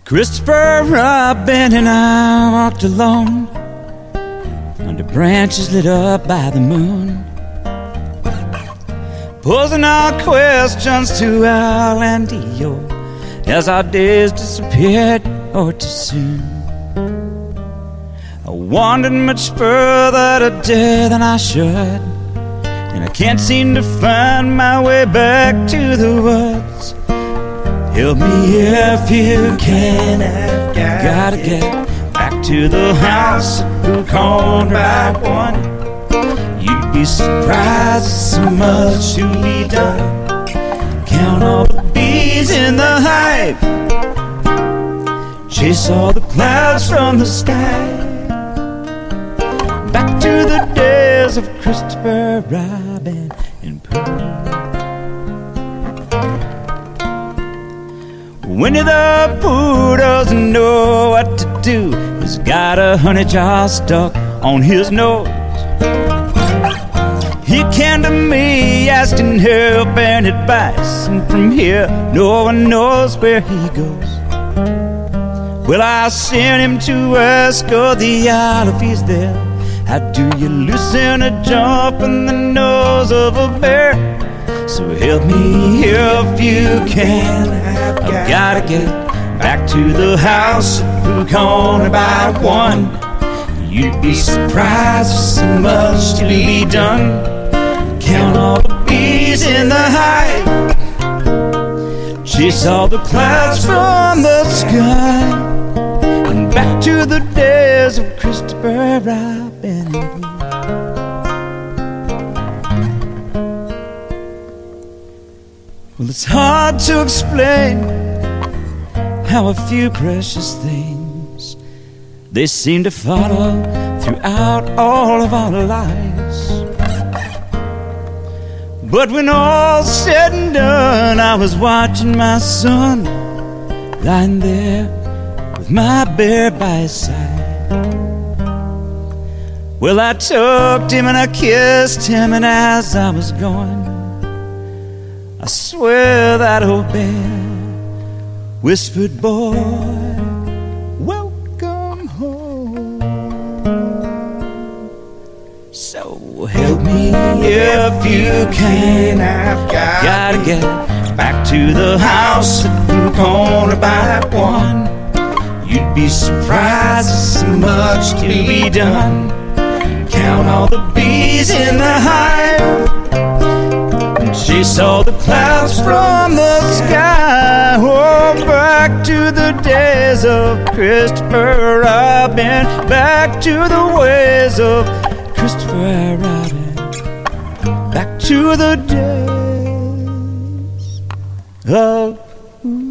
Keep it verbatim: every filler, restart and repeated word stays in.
Christopher Robin and I walked alone under branches lit up by the moon, posing our questions to our Landio as our days disappeared oh too soon. I wandered much further today than I should, and I can't seem to find my way back to the woods. Help me if you can, I've gotta get back to the house corner by one. You'd be surprised at so much to be done. Count all the bees in the hive, chase all the clouds from the sky. Back to the days of Christopher Robin and Pooh. Winnie the Pooh doesn't know what to do. He's got a honey jar stuck on his nose. He came to me asking help and advice, and from here no one knows where he goes. Well, I sent him to ask all the olive he's there. How do you loosen a jump in the nose of a bear? So help me if you can, I've gotta get back to the house corner by one. You'd be surprised with so much to be done. Count all the bees in the hive, chase all the clouds from the sky, and back to the days of Christopher Robin and Pooh. Well, it's hard to explain how a few precious things, they seem to follow throughout all of our lives. But when all's said and done, I was watching my son lying there with my bear by his side. Well, I tucked him and I kissed him, and as I was going, I swear that old bear whispered, boy, welcome home. So help me if you can, I've got gotta get back to the house at the corner by one. You'd be surprised at so much to be done. Count all the bees in the hive, chase all the clouds from the sky. Oh, back to the days of Christopher Robin, back to the ways of Christopher Robin, back to the days of